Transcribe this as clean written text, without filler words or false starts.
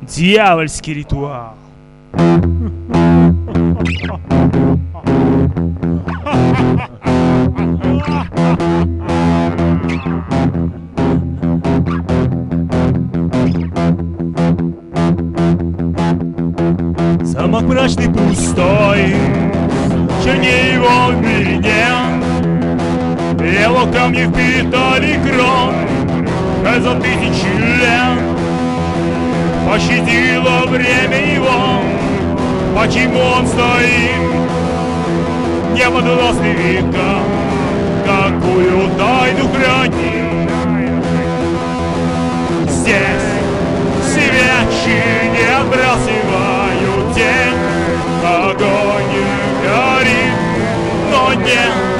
Дьявольский ритуал. Замок мрачный, пустой, чернее его в мире нет. Его камни впитали кровь за тысячи лет. Пощадило время его, почему он стоит не под властным веком, какую тайну хранит. Здесь свечи не отбрасывают тень, огонь не горит, но нет